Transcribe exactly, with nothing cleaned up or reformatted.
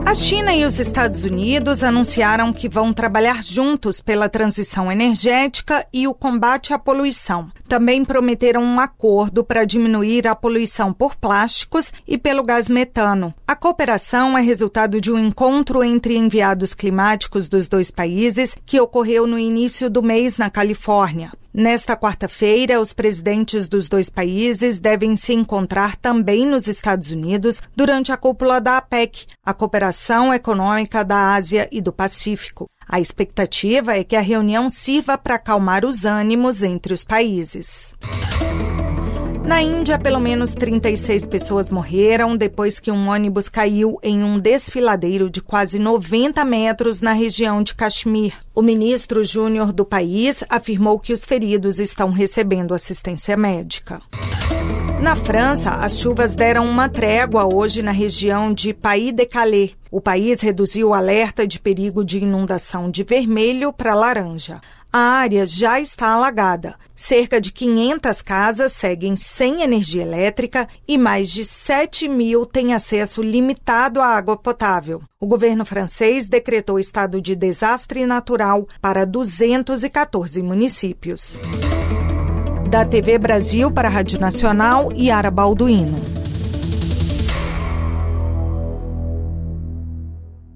A China e os Estados Unidos anunciaram que vão trabalhar juntos pela transição energética e o combate à poluição. Também prometeram um acordo para diminuir a poluição por plásticos e pelo gás metano. A cooperação é resultado de um encontro entre enviados climáticos dos dois países que ocorreu no início do mês na Califórnia. Nesta quarta-feira, os presidentes dos dois países devem se encontrar também nos Estados Unidos durante a cúpula da APEC, a Cooperação Econômica da Ásia e do Pacífico. A expectativa é que a reunião sirva para acalmar os ânimos entre os países. Na Índia, pelo menos trinta e seis pessoas morreram depois que um ônibus caiu em um desfiladeiro de quase noventa metros na região de Caxemir. O ministro júnior do país afirmou que os feridos estão recebendo assistência médica. Na França, as chuvas deram uma trégua hoje na região de Pays-de-Calais. O país reduziu o alerta de perigo de inundação de vermelho para laranja. A área já está alagada. Cerca de quinhentas casas seguem sem energia elétrica e mais de sete mil têm acesso limitado à água potável. O governo francês decretou estado de desastre natural para duzentos e quatorze municípios. Da T V Brasil para a Rádio Nacional, Yara Balduino.